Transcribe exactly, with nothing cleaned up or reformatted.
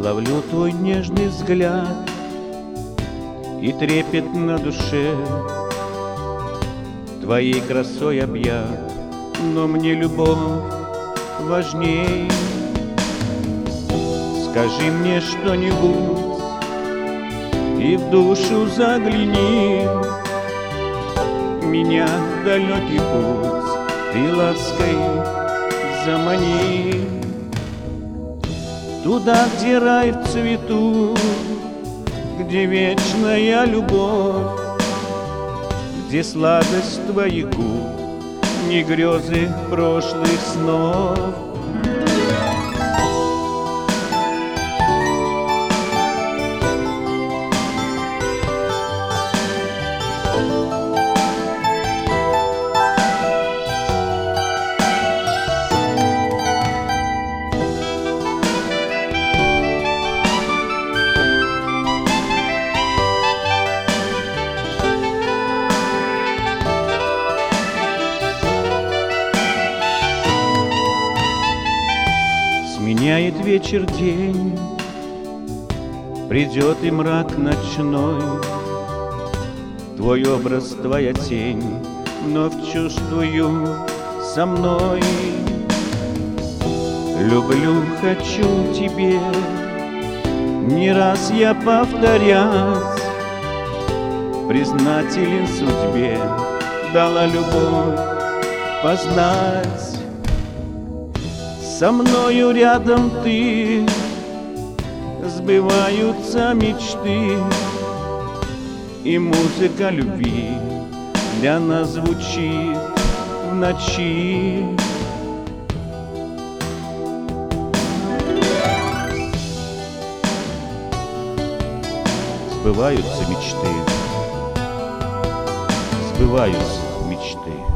Ловлю твой нежный взгляд и трепет на душе, твоей красой объят, но мне любовь важней. Скажи мне что-нибудь и в душу загляни, меня в далекий путь ты лаской замани. Туда, где рай в цвету, где вечная любовь, где сладость твоих губ, не грезы прошлых снов. Меняет вечер день, придет и мрак ночной, твой образ, твоя тень вновь чувствую со мной. Люблю, хочу тебе, не раз я повторять, признателен судьбе, дала любовь познать. Со мною рядом ты, сбываются мечты, и музыка любви для нас звучит в ночи. Сбываются мечты, сбываются мечты.